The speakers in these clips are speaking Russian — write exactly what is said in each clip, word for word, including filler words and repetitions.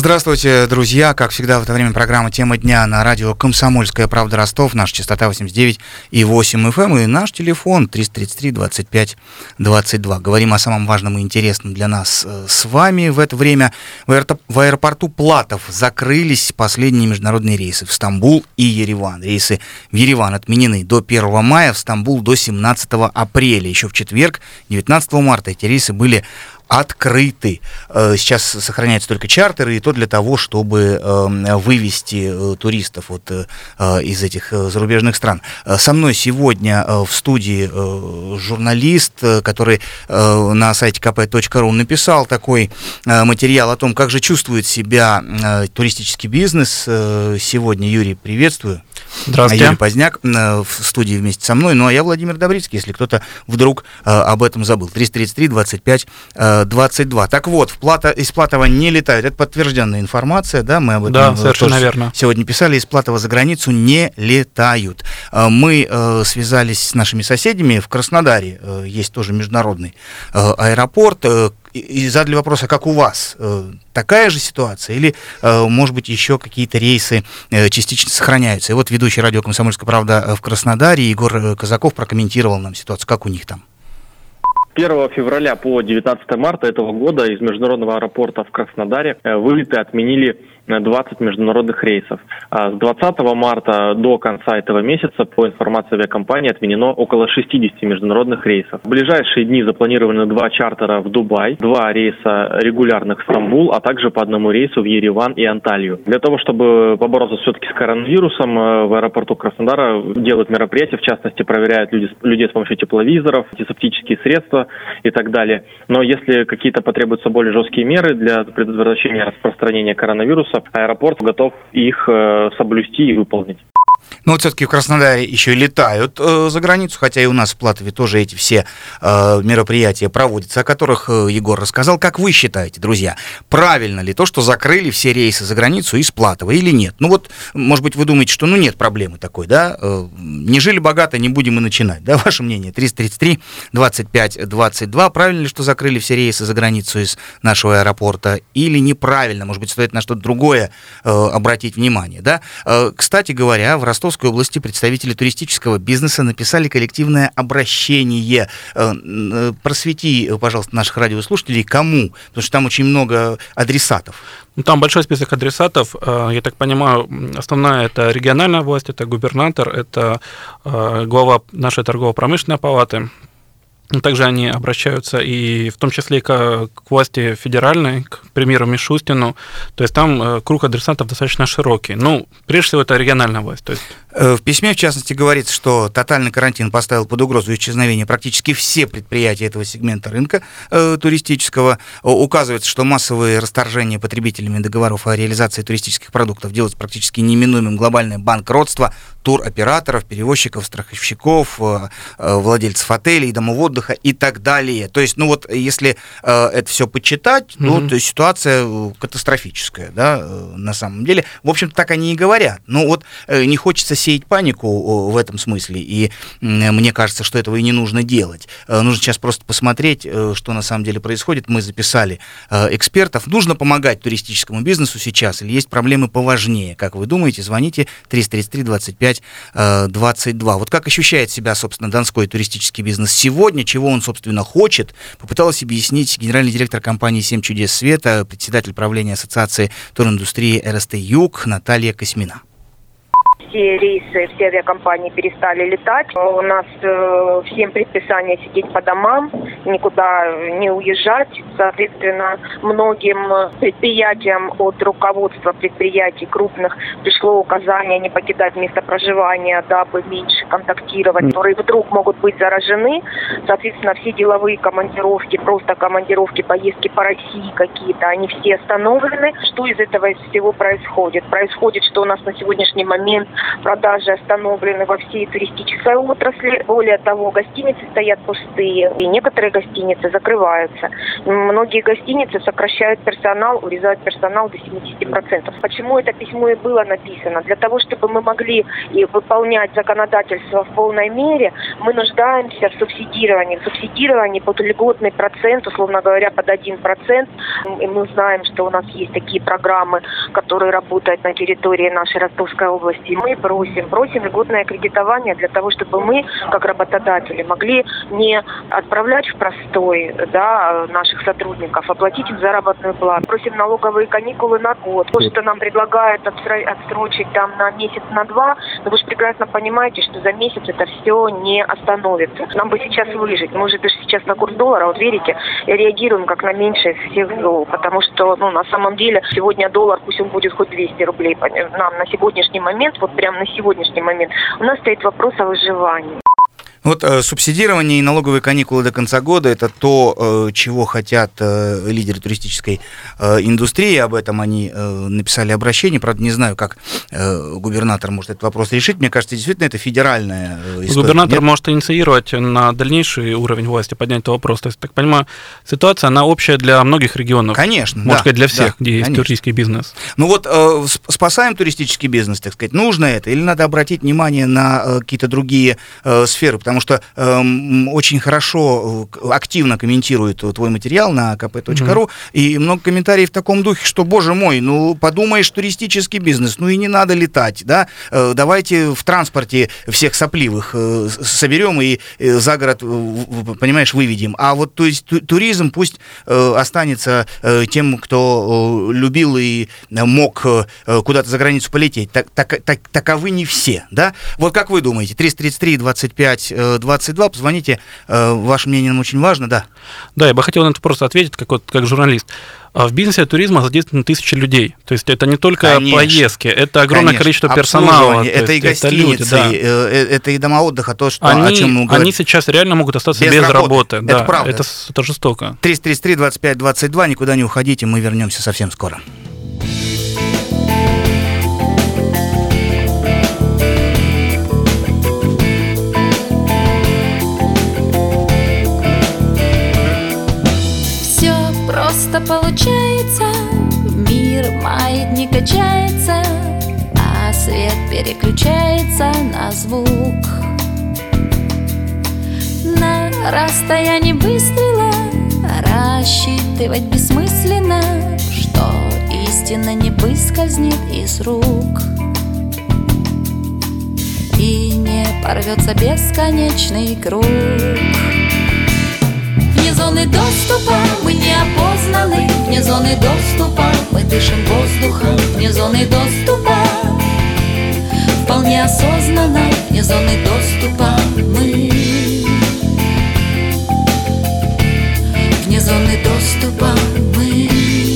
Здравствуйте, друзья. Как всегда, в это время программа «Тема дня» на радио «Комсомольская правда» Ростов. Наша частота восемьдесят девять и восемь эф эм и наш телефон триста тридцать три двадцать пять двадцать два. Говорим о самом важном и интересном для нас с вами. В это время в аэропорту Платов закрылись последние международные рейсы в Стамбул и Ереван. Рейсы в Ереван отменены до первого мая, в Стамбул до семнадцатого апреля. Еще в четверг, девятнадцатого марта, эти рейсы были открыты. Сейчас сохраняются только чартеры, и то для того, чтобы вывести туристов вот из этих зарубежных стран. Со мной сегодня в студии журналист, который на сайте ка пэ точка ру написал такой материал о том, как же чувствует себя туристический бизнес. Сегодня, Юрий, приветствую. Здравствуйте. Юрий Поздняк в студии вместе со мной. Ну, а я Владимир Добрицкий, если кто-то вдруг э, об этом забыл. триста тридцать три двадцать пять двадцать два. Так вот, в Плата, из Платова не летают. Это подтвержденная информация, да? Мы об этом да, совершенно тоже верно. сегодня писали. Из Платова за границу не летают. Э, мы э, связались с нашими соседями. В Краснодаре э, есть тоже международный э, аэропорт. Э, И задали вопрос, а как у вас? Такая же ситуация? Или, может быть, еще какие-то рейсы частично сохраняются? И вот ведущий радио «Комсомольская правда» в Краснодаре Егор Казаков прокомментировал нам ситуацию. Как у них там? первого февраля по девятнадцатого марта этого года из международного аэропорта в Краснодаре вылеты отменили двадцать международных рейсов. А с двадцатого марта до конца этого месяца, по информации авиакомпании, отменено около шестидесяти международных рейсов. В ближайшие дни запланированы два чартера в Дубай, два рейса регулярных в Стамбул, а также по одному рейсу в Ереван и Анталию. Для того, чтобы побороться все-таки с коронавирусом, в аэропорту Краснодара делают мероприятия, в частности, проверяют люди, людей с помощью тепловизоров, антисептические средства и так далее. Но если какие-то потребуются более жесткие меры для предотвращения распространения коронавируса, аэропорт готов их э, соблюсти и выполнить. Ну, вот все-таки в Краснодаре еще и летают э, за границу, хотя и у нас в Платове тоже эти все э, мероприятия проводятся, о которых э, Егор рассказал. Как вы считаете, друзья, правильно ли то, что закрыли все рейсы за границу из Платова или нет? Ну вот, может быть, вы думаете, что ну нет проблемы такой, да? Э, не жили богато, не будем и начинать, да? Ваше мнение? триста тридцать три двадцать пять двадцать два. Правильно ли, что закрыли все рейсы за границу из нашего аэропорта? Или неправильно? Может быть, стоит на что-то другое э, обратить внимание, да? Э, кстати говоря, в Ростовской области представители туристического бизнеса написали коллективное обращение. Просвети, пожалуйста, наших радиослушателей, кому? Потому что там очень много адресатов. Там большой список адресатов. Я так понимаю, основная это региональная власть, это губернатор, это глава нашей торгово-промышленной палаты. Также они обращаются и в том числе и к, к власти федеральной, к премьеру Мишустину. То есть там круг адресатов достаточно широкий. Ну, прежде всего, это региональная власть. То есть... В письме, в частности, говорится, что тотальный карантин поставил под угрозу исчезновения практически все предприятия этого сегмента рынка э, туристического. Указывается, что массовые расторжения потребителями договоров о реализации туристических продуктов делают практически неименуемым глобальное банкротство туроператоров, перевозчиков, страховщиков, э, э, владельцев отелей, домов отдыха и так далее. То есть, ну вот, если э, это все почитать, mm-hmm. ну, то ситуация катастрофическая, да, э, на самом деле. В общем-то, так они и говорят. Но вот э, не хочется сеять панику в этом смысле, и э, мне кажется, что этого и не нужно делать. Э, нужно сейчас просто посмотреть, э, что на самом деле происходит. Мы записали э, экспертов. Нужно помогать туристическому бизнесу сейчас, или есть проблемы поважнее? Как вы думаете? Звоните триста тридцать три двадцать пять двадцать два. Вот как ощущает себя, собственно, донской туристический бизнес сегодня, чего он, собственно, хочет, попыталась объяснить генеральный директор компании «Семь чудес света», председатель правления Ассоциации туриндустрии эр эс тэ Юг Наталья Косьмина. Все рейсы, все авиакомпании перестали летать. У нас э, всем предписание сидеть по домам, никуда не уезжать. Соответственно, многим предприятиям от руководства предприятий крупных пришло указание не покидать место проживания, дабы меньше контактировать, которые вдруг могут быть заражены. Соответственно, все деловые командировки, просто командировки, поездки по России какие-то, они все остановлены. Что из этого всего происходит? Происходит, что у нас на сегодняшний момент продажи остановлены во всей туристической отрасли. Более того, гостиницы стоят пустые, и некоторые гостиницы закрываются. Многие гостиницы сокращают персонал, урезают персонал до семьдесят процентов. Почему это письмо и было написано? Для того, чтобы мы могли и выполнять законодательство в полной мере, мы нуждаемся в субсидировании. В субсидировании под льготный процент, условно говоря, под один процент. И мы знаем, что у нас есть такие программы, которые работают на территории нашей Ростовской области. И мы просим, просим льготное кредитование для того, чтобы мы, как работодатели, могли не отправлять в простой, да, наших сотрудников, оплатить им заработную плату. Просим налоговые каникулы на год. То, что нам предлагают отсрочить там на месяц, на два, но вы же прекрасно понимаете, что за месяц это все не остановится. Нам бы сейчас выжить. Мы уже даже сейчас на курс доллара, вот верите, реагируем как на меньшее из всех зол, потому что, ну, на самом деле, сегодня доллар, пусть он будет хоть двести рублей, нам на сегодняшний момент, вот прямо на сегодняшний момент, у нас стоит вопрос о выживании. Вот э, субсидирование и налоговые каникулы до конца года – это то, э, чего хотят э, лидеры туристической э, индустрии. Об этом они э, написали обращение. Правда, не знаю, как э, губернатор может этот вопрос решить. Мне кажется, действительно, это федеральная э, история. Губернатор Нет? может инициировать на дальнейший уровень власти, поднять этот вопрос. То есть, так понимаю, ситуация, она общая для многих регионов. Конечно, Можно да, сказать, для всех, да, где есть конечно. туристический бизнес. Ну вот, э, спасаем туристический бизнес, так сказать. Нужно это? Или надо обратить внимание на э, какие-то другие э, сферы? Потому что э, очень хорошо, активно комментирует твой материал на ка пэ точка ру, mm-hmm. и много комментариев в таком духе, что, боже мой, ну, подумаешь, туристический бизнес, ну и не надо летать, да, э, давайте в транспорте всех сопливых э, соберем и э, за город, э, понимаешь, выведем. А вот, то есть, ту- туризм пусть э, останется э, тем, кто э, любил и мог э, куда-то за границу полететь. Так, так, так, таковы не все, да? Вот как вы думаете, триста тридцать три двадцать пять двадцать два, позвоните, ваше мнение нам очень важно, да? Да, я бы хотел на этот вопрос ответить, как, вот, как журналист. В бизнесе туризма задействованы тысячи людей. То есть это не только Конечно. поездки, это огромное Конечно. количество персонала. Это и гостиницы, это, люди, да. это и дома отдыха, то, что, они, о чем мы говорим. Они сейчас реально могут остаться без, без работы. работы. Это да, правда. Это, это жестоко. триста тридцать три двадцать пять двадцать два, никуда не уходите, мы вернемся совсем скоро. Просто получается, мир маятник качается, а свет переключается на звук. На расстоянии выстрела рассчитывать бессмысленно, что истина не выскользнет из рук и не порвется бесконечный круг. Вне зоны доступа мы не опознаны, вне зоны доступа мы дышим воздухом, вне зоны доступа вполне осознанно, вне зоны доступа мы, вне зоны доступа мы,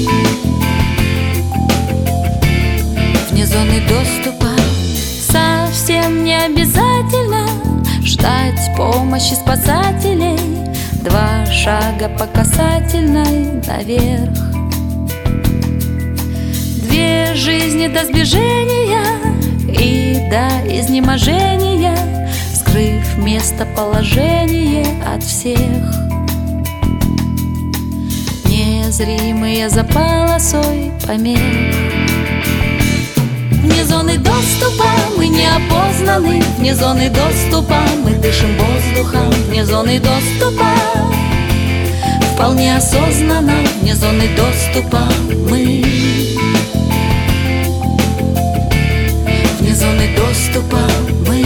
вне зоны доступа. Совсем не обязательно ждать помощи спасателей, два шага по касательной наверх. Две жизни до сближения и до изнеможения, скрыв местоположение от всех. Незримые за полосой помех. Вне зоны доступа мы не опознаны, вне зоны доступа мы дышим воздухом, вне зоны доступа вполне осознанно, вне зоны доступа мы, вне зоны доступа мы,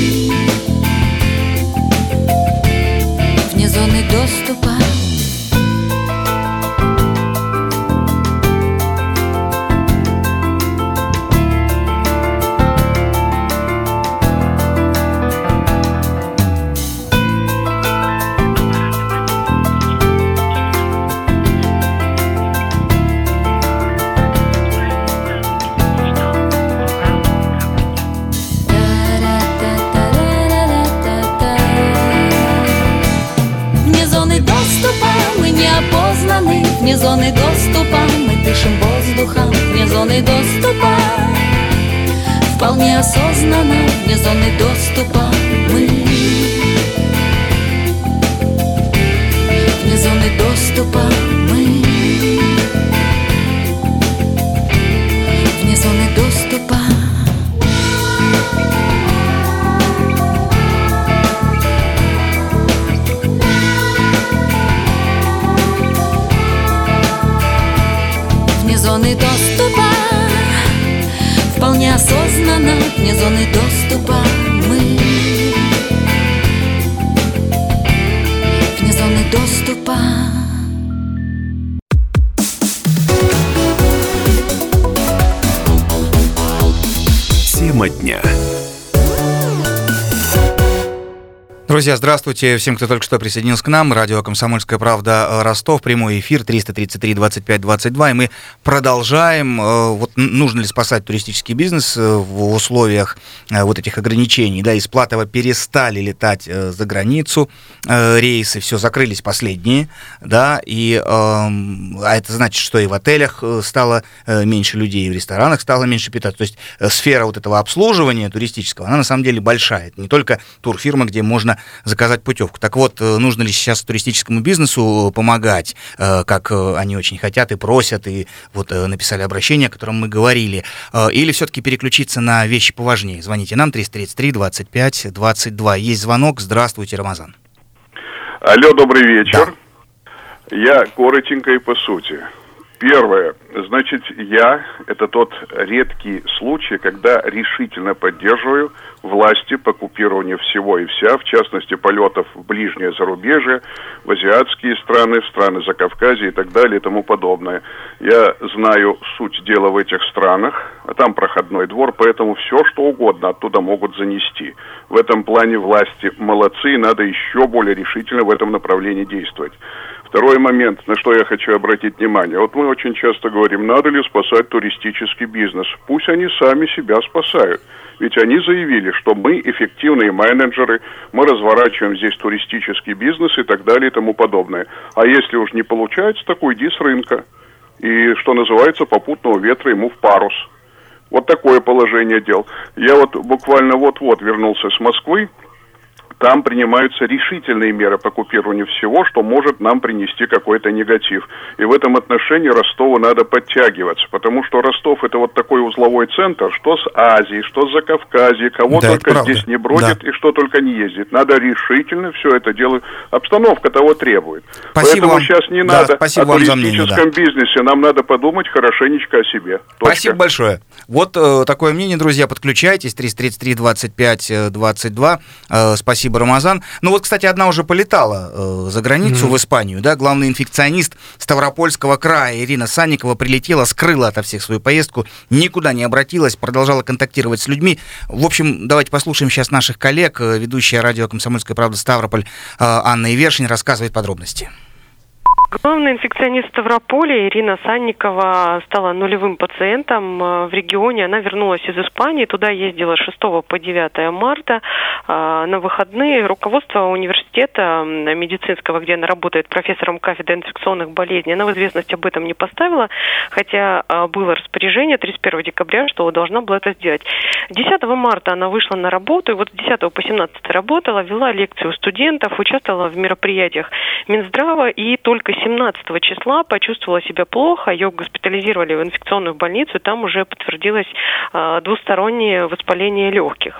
вне зоны доступа. Вне зоны доступа мы дышим воздухом, вне зоны доступа вполне неосознанно, вне зоны доступа мы. Вне зоны доступа мы. Вне зоны доступа. Вне зоны доступа. Вполне осознанно, вне зоны доступа мы. Вне зоны доступа. Тема дня. Друзья, здравствуйте всем, кто только что присоединился к нам. Радио «Комсомольская правда», Ростов, прямой эфир, триста тридцать три двадцать пять двадцать два. И мы продолжаем. Вот нужно ли спасать туристический бизнес в условиях вот этих ограничений? Да, из Платова перестали летать за границу рейсы, все, закрылись последние, да, и а это значит, что и в отелях стало меньше людей, и в ресторанах стало меньше питаться. То есть сфера вот этого обслуживания туристического, она на самом деле большая. Это не только турфирма, где можно заказать путевку. Так вот, нужно ли сейчас туристическому бизнесу помогать, как они очень хотят и просят, и вот написали обращение, о котором мы говорили, или все-таки переключиться на вещи поважнее? Звоните нам, триста тридцать три двадцать пять двадцать два. Есть звонок. Здравствуйте, Рамазан. Алло, добрый вечер. Да. Я коротенько и по сути. Первое. Значит, я – это тот редкий случай, когда решительно поддерживаю власти по купированию всего и вся, в частности, полетов в ближнее зарубежье, в азиатские страны, в страны Закавказья и так далее и тому подобное. Я знаю суть дела в этих странах, а там проходной двор, поэтому все, что угодно оттуда могут занести. В этом плане власти молодцы, и надо еще более решительно в этом направлении действовать. Второй момент, на что я хочу обратить внимание. Вот мы очень часто говорим, надо ли спасать туристический бизнес. Пусть они сами себя спасают. Ведь они заявили, что мы эффективные менеджеры, мы разворачиваем здесь туристический бизнес и так далее и тому подобное. А если уж не получается, так уйди с рынка. И, что называется, попутного ветра ему в парус. Вот такое положение дел. Я вот буквально вот-вот вернулся с Москвы. Там принимаются решительные меры по купированию всего, что может нам принести какой-то негатив. И в этом отношении Ростову надо подтягиваться, потому что Ростов – это вот такой узловой центр, что с Азией, что с Закавказья, кого да, только здесь не бродит да. и что только не ездит. Надо решительно все это делать. Обстановка того требует. Спасибо Поэтому вам. сейчас не да, надо о туристическом мнение, да. бизнесе, нам надо подумать хорошенечко о себе. Точка. Спасибо большое. Вот э, такое мнение, друзья, подключайтесь, триста тридцать три двадцать пять двадцать два. Э, спасибо, Рамазан. Ну вот, кстати, одна уже полетала э, за границу, mm-hmm. в Испанию, да, главный инфекционист Ставропольского края Ирина Санникова прилетела, скрыла ото всех свою поездку, никуда не обратилась, продолжала контактировать с людьми. В общем, давайте послушаем сейчас наших коллег. Ведущая радио «Комсомольская правда» Ставрополь э, Анна Ивершин рассказывает подробности. Главный инфекционист Ставрополя Ирина Санникова стала нулевым пациентом в регионе. Она вернулась из Испании, туда ездила с шестого по девятое марта на выходные. Руководство университета медицинского, где она работает профессором кафедры инфекционных болезней, она в известность об этом не поставила, хотя было распоряжение тридцать первого декабря, что должна была это сделать. десятого марта она вышла на работу, и вот с десятого по семнадцатое работала, вела лекции у студентов, участвовала в мероприятиях Минздрава, и только семнадцатого числа почувствовала себя плохо, ее госпитализировали в инфекционную больницу, и там уже подтвердилось э, двустороннее воспаление легких.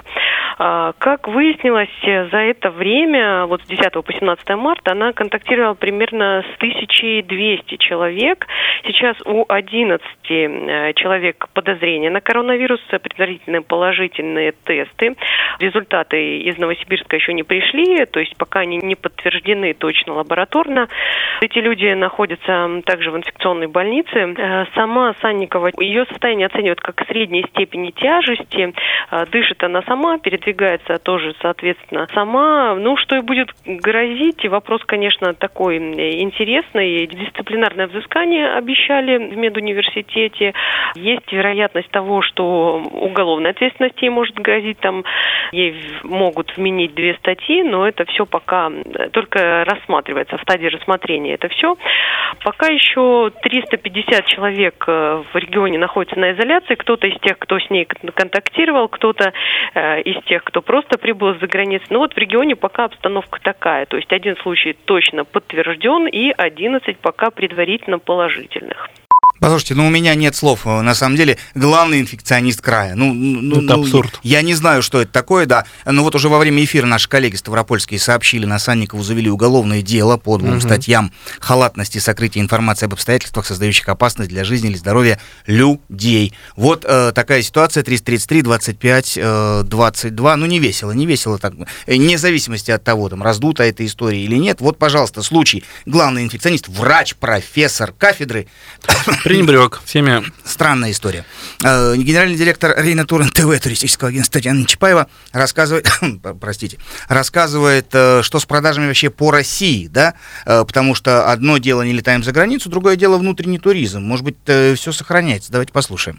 Э, как выяснилось, за это время, вот с десятого по семнадцатое марта, она контактировала примерно с тысяча двести человек. Сейчас у одиннадцати человек подозрения на коронавирус, предварительные положительные тесты. Результаты из Новосибирска еще не пришли, то есть пока они не подтверждены точно лабораторно. Эти люди находятся также в инфекционной больнице. Сама Санникова, ее состояние оценивают как средней степени тяжести. Дышит она сама, передвигается напрягается тоже, соответственно, сама. Ну, что и будет грозить, вопрос, конечно, такой интересный. Дисциплинарное взыскание обещали в медуниверситете. Есть вероятность того, что уголовная ответственность ей может грозить, там ей могут вменить две статьи, но это все пока только рассматривается, в стадии рассмотрения это все. Пока еще триста пятьдесят человек в регионе находятся на изоляции, кто-то из тех, кто с ней контактировал, кто-то э, из тех, кто просто прибыл из-за границы. Но вот в регионе пока обстановка такая, то есть один случай точно подтвержден и одиннадцать пока предварительно положительных. Послушайте, ну у меня нет слов, на самом деле, главный инфекционист края. Ну, ну, это ну, абсурд. Я не знаю, что это такое, да. Но вот уже во время эфира наши коллеги ставропольские сообщили, на Санникову завели уголовное дело по двум угу. статьям халатности и сокрытия информации об обстоятельствах, создающих опасность для жизни или здоровья людей. Вот э, такая ситуация, триста тридцать три двадцать пять двадцать два. Ну не весело, не весело так. Вне зависимости от того, там, раздута эта история или нет. Вот, пожалуйста, случай. Главный инфекционист, врач, профессор кафедры... Пренебрег всеми. Странная история. Генеральный директор Рейна Турен ТВ туристического агентства Татьяна Чапаева рассказывает, простите, рассказывает, что с продажами вообще по России, да, потому что одно дело не летаем за границу, другое дело внутренний туризм. Может быть, все сохраняется. Давайте послушаем.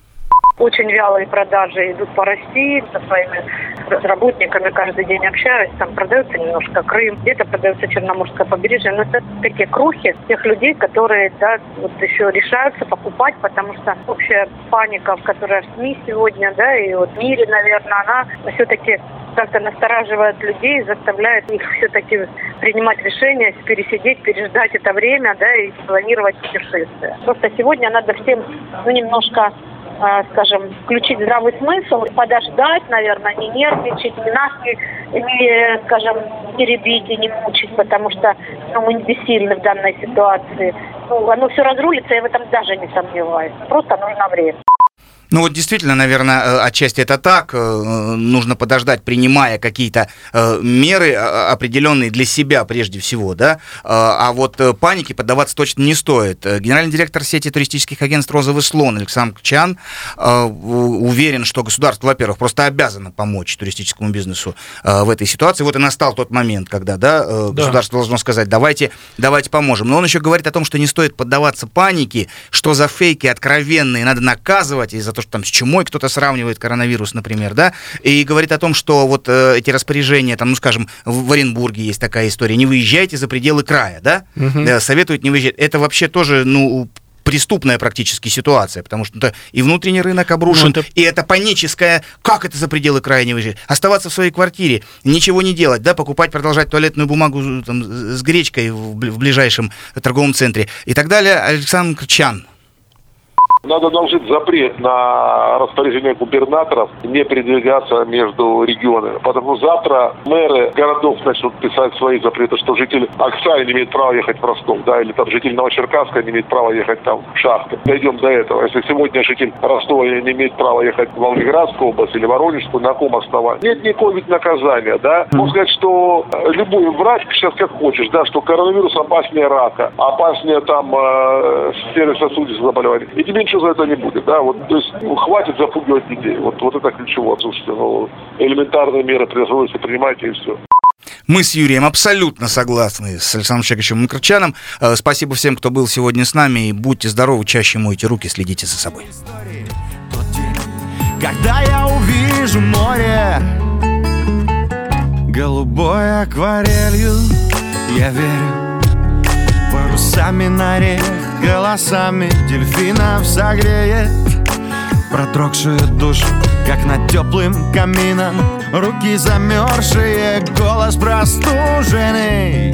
Очень вялые продажи идут по России, со своими работниками каждый день общаюсь, там продается немножко Крым, где-то продается Черноморское побережье, но это такие крохи тех людей, которые, да, вот еще решаются покупать, потому что общая паника, которая в СМИ сегодня, да, и вот в мире, наверное, она все-таки как-то настораживает людей, заставляет их все-таки принимать решения, пересидеть, переждать это время, да, и планировать путешествия. Просто сегодня надо всем, ну, немножко, скажем, включить здравый смысл, подождать, наверное, не нервничать, не нас не, не, скажем, не ребить и не мучить, потому что, ну, мы не бессильны в данной ситуации. Ну, оно все разрулится, я в этом даже не сомневаюсь. Просто нужно время. Ну вот действительно, наверное, отчасти это так. Нужно подождать, принимая какие-то меры определенные для себя прежде всего, да. А вот панике поддаваться точно не стоит. Генеральный директор сети туристических агентств «Розовый слон» Александр Кчан уверен, что государство, во-первых, просто обязано помочь туристическому бизнесу в этой ситуации. Вот и настал тот момент, когда, да, да. государство должно сказать, давайте, давайте поможем. Но он еще говорит о том, что не стоит поддаваться панике, что за фейки откровенные надо наказывать из-за то, что там с чумой кто-то сравнивает коронавирус, например, да, и говорит о том, что вот э, эти распоряжения, там, ну, скажем, в, в Оренбурге есть такая история, не выезжайте за пределы края, да, угу. э, советуют не выезжать. Это вообще тоже, ну, преступная практически ситуация, потому что это и внутренний рынок обрушен, ну, это... и это паническое, как это за пределы края не выезжать? Оставаться в своей квартире, ничего не делать, да, покупать, продолжать туалетную бумагу там, с гречкой в, в ближайшем торговом центре и так далее. Александр Кчан. Надо наложить запрет на распоряжение губернаторов не передвигаться между регионами. Потому что завтра мэры городов начнут писать свои запреты, что житель Аксая не имеет права ехать в Ростов, да, или там житель Новочеркасска не имеет права ехать там в Шахты. Дойдем до этого. Если сегодня житель Ростова не имеет права ехать в Волгоградскую область или Воронежскую, на каком основании? Нет никакого ведь наказания, да. Можно сказать, что любой врач сейчас как хочешь, да, что коронавирус опаснее рака, опаснее там э, сердечно-сосудистых заболеваний. И тебе ничего за это не будет, да, вот, то есть, ну, хватит запугивать людей, вот, вот это ключевое, слушайте, ну, элементарные меры предосторожности принимайте и все. Мы с Юрием абсолютно согласны с Александром Чаковичем Макарчаном. Спасибо всем, кто был сегодня с нами, и будьте здоровы, чаще мойте руки, следите за собой. Когда я увижу море голубой акварелью, я верю, парусами на реях, голосами дельфинов согреет продрогшую душу, как над теплым камином, руки замерзшие, голос простуженный,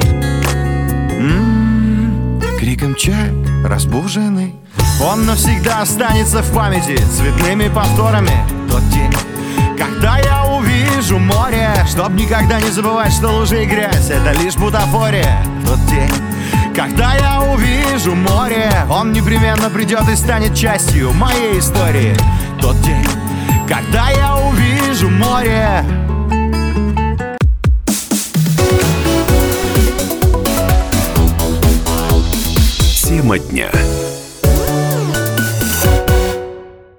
м-м-м, криком чаек разбуженный. Он навсегда останется в памяти цветными повторами. Тот день, когда я увижу море, чтоб никогда не забывать, что лужи и грязь — это лишь бутафория. Тот день, когда я увижу море, он непременно придет и станет частью моей истории. Тот день, когда я увижу море. Тема дня.